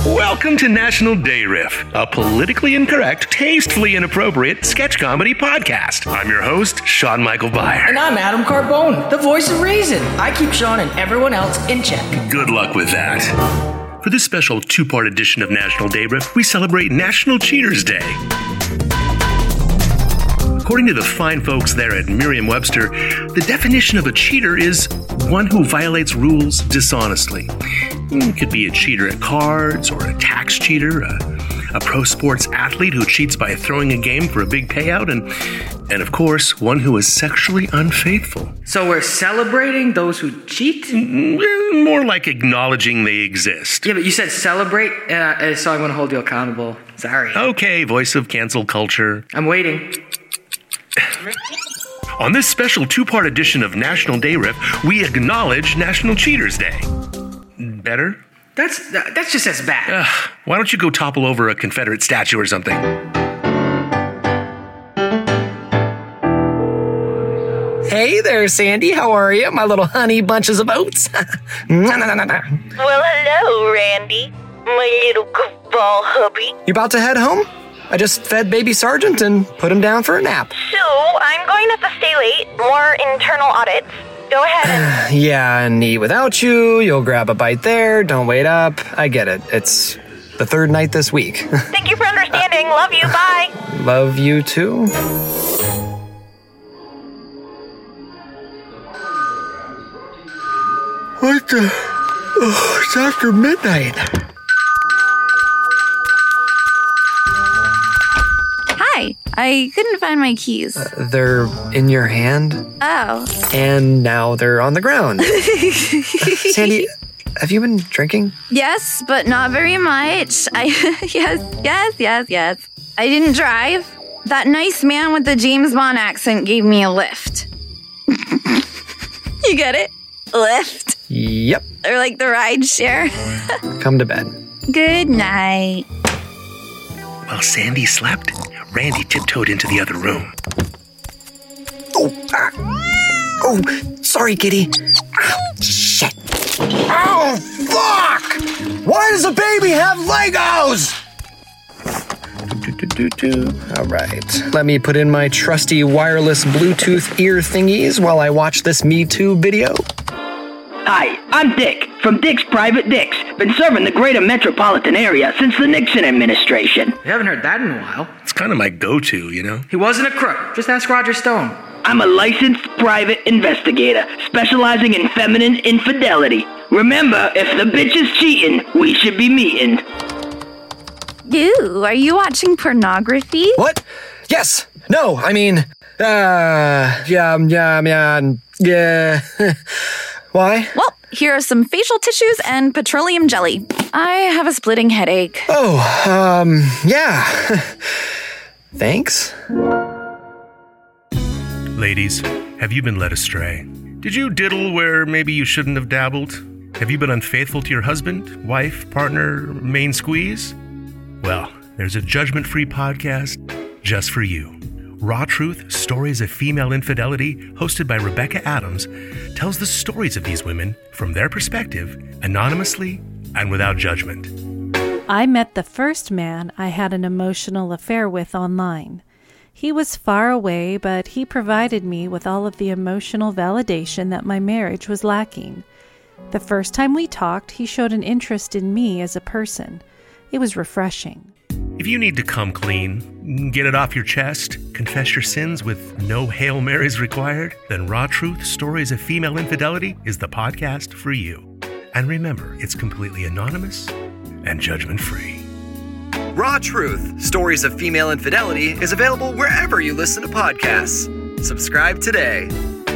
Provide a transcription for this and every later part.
Welcome to National Day Riff, a politically incorrect, tastefully inappropriate sketch comedy podcast. I'm your host, Sean Michael Byer. And I'm Adam Carbone, the voice of reason. I keep Sean and everyone else in check. Good luck with that. For this special two-part edition of National Day Riff, we celebrate National Cheaters Day. According to the fine folks there at Merriam-Webster, the definition of a cheater is one who violates rules dishonestly. It could be a cheater at cards, or a tax cheater, a pro sports athlete who cheats by throwing a game for a big payout, and of course, one who is sexually unfaithful. So we're celebrating those who cheat? More like acknowledging they exist. Yeah, but you said celebrate, so I'm going to hold you accountable. Sorry. Okay, voice of cancel culture. I'm waiting. On this special two-part edition of National Day Riff, we acknowledge National Cheaters Day. Better? That's just as bad. Why don't you go topple over a Confederate statue or something? Hey there, Sandy. How are you? My little honey bunches of oats. Well, hello, Randy. My little goofball hubby. You about to head home? I just fed baby Sergeant and put him down for a nap. So, I'm going to have to stay late. More internal audits. Go ahead and... Yeah, and eat without you. You'll grab a bite there. Don't wait up. I get it. It's the third night this week. Thank you for understanding. Love you. Bye. Love you too. What the? Oh, it's after midnight. Hi, I couldn't find my keys. They're in your hand. Oh. And now they're on the ground. Sandy, have you been drinking? Yes, but not very much. Yes. I didn't drive. That nice man with the James Bond accent gave me a lift. You get it? Lift. Yep. Or like the ride share. Come to bed. Good night. While Sandy slept, Randy tiptoed into the other room. Oh, sorry, kitty. Ow, shit. Oh, fuck! Why does a baby have Legos? All right. Let me put in my trusty wireless Bluetooth ear thingies while I watch this Me Too video. Hi, I'm Dick, from Dick's Private Dicks. Been serving the greater metropolitan area since the Nixon administration. You haven't heard that in a while. It's kind of my go-to, you know? He wasn't a crook. Just ask Roger Stone. I'm a licensed private investigator, specializing in feminine infidelity. Remember, if the bitch is cheating, we should be meeting. Ew, are you watching pornography? What? Yes. No, I mean, yeah. Why? Well, here are some facial tissues and petroleum jelly. I have a splitting headache. Oh, yeah. Thanks. Ladies, have you been led astray? Did you diddle where maybe you shouldn't have dabbled? Have you been unfaithful to your husband, wife, partner, main squeeze? Well, there's a judgment-free podcast just for you. Raw Truth, Stories of Female Infidelity, hosted by Rebecca Adams, tells the stories of these women from their perspective, anonymously and without judgment. I met the first man I had an emotional affair with online. He was far away, but he provided me with all of the emotional validation that my marriage was lacking. The first time we talked, he showed an interest in me as a person. It was refreshing. If you need to come clean, get it off your chest, confess your sins with no Hail Marys required, then Raw Truth, Stories of Female Infidelity is the podcast for you. And remember, it's completely anonymous and judgment-free. Raw Truth, Stories of Female Infidelity is available wherever you listen to podcasts. Subscribe today.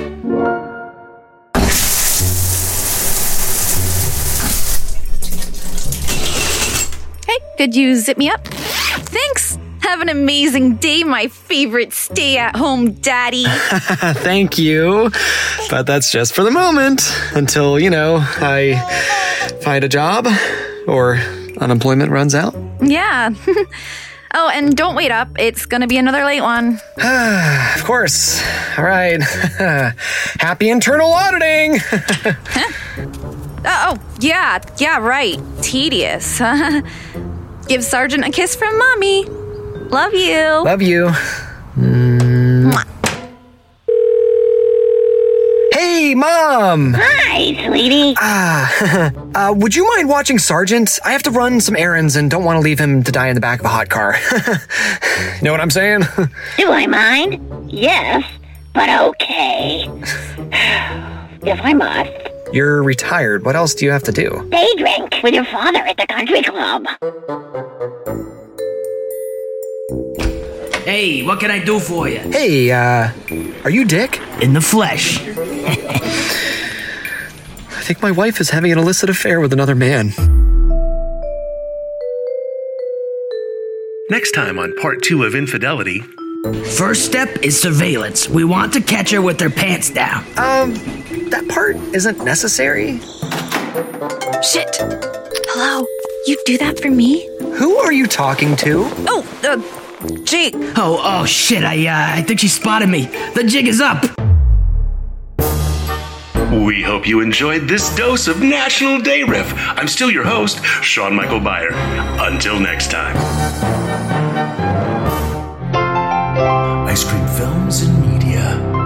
Hey, could you zip me up? Thanks. Have an amazing day, my favorite stay-at-home daddy. Thank you. But that's just for the moment. Until, I find a job or unemployment runs out. Yeah. Oh, and don't wait up. It's gonna be another late one. Of course. All right. Happy internal auditing. Huh? Yeah, right. Tedious. Give Sergeant a kiss from Mommy. Love you. Love you. Mwah. Hey, Mom! Hi, sweetie. Would you mind watching Sergeant? I have to run some errands and don't want to leave him to die in the back of a hot car. You know what I'm saying? Do I mind? Yes, but okay. If I must. You're retired. What else do you have to do? Day drink with your father at the country club. Hey, what can I do for you? Hey, are you Dick? In the flesh. I think my wife is having an illicit affair with another man. Next time on part 2 of Infidelity. First step is surveillance. We want to catch her with her pants down. That part isn't necessary. Shit. Hello? You do that for me? Who are you talking to? Oh, Jake. Oh, shit. I think she spotted me. The jig is up. We hope you enjoyed this dose of National Day Riff. I'm still your host, Sean Michael Beyer. Until next time. Ice Cream Films and Media.